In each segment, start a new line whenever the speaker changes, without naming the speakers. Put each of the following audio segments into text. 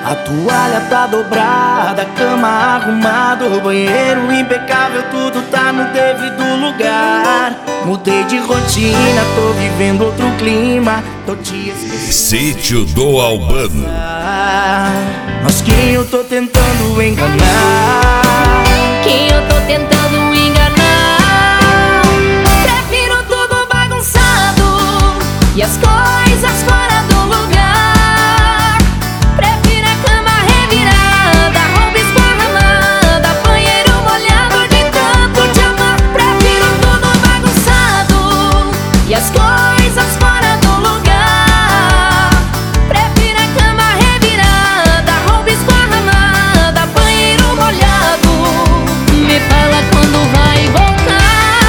A toalha tá dobrada, a cama arrumada, o banheiro impecável, tudo tá no devido lugar. Mudei de rotina, tô vivendo outro clima, tô te esquecendo.
Sítio do Albano.
Mas quem eu tô tentando enganar?
Quem eu tô tentando enganar? Prefiro tudo bagunçado e as coisas fora do lugar. Prefiro a cama revirada, roupa esparramada, banheiro molhado de tanto te amar. Prefiro tudo bagunçado e as coisas fora do lugar. Prefiro a cama revirada, roupa esparramada, banheiro molhado. Me fala quando vai voltar.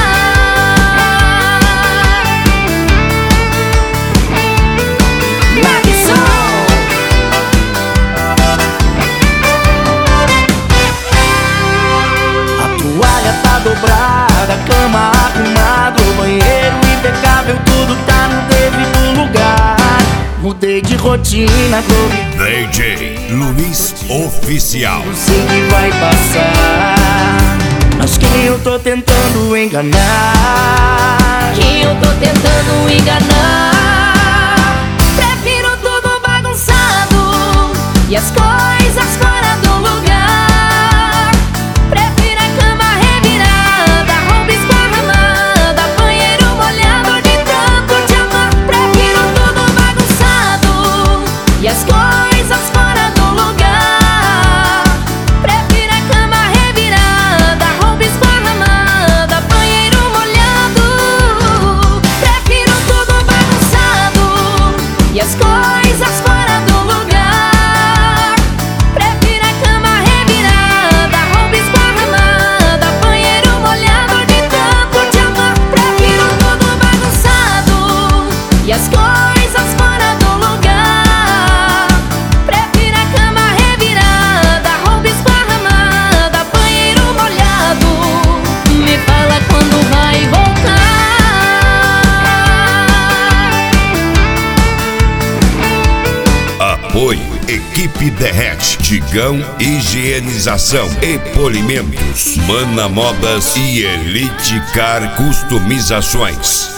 A toalha tá dobrada, a cama arrumada, o banheiro impecável, tudo tá no devido lugar. Mudei de rotina, tô
DJ Luiz Oficial.
eu sei que vai passar. Mas quem eu tô tentando enganar?
Quem eu tô tentando enganar? Prefiro tudo bagunçado e as coisas fora do lugar. Prefiro a cama revirada, roupa esparramada, banheiro molhado de tanto te amar. Prefiro tudo bagunçado e as coisas fora do lugar. Prefiro a cama revirada, roupa esparramada, banheiro molhado. Prefiro tudo bagunçado e as coisas fora do lugar. Prefiro a cama revirada, roupa esparramada, banheiro molhado de tanto te amar. Prefiro tudo bagunçado e as coisas fora do lugar. Prefiro a cama revirada, roupa esparramada, banheiro molhado. Me fala quando vai voltar.
Apoio Equipe Derrete, Tigão Higienização e Polimentos, Mana Modas e Elite Car Customizações.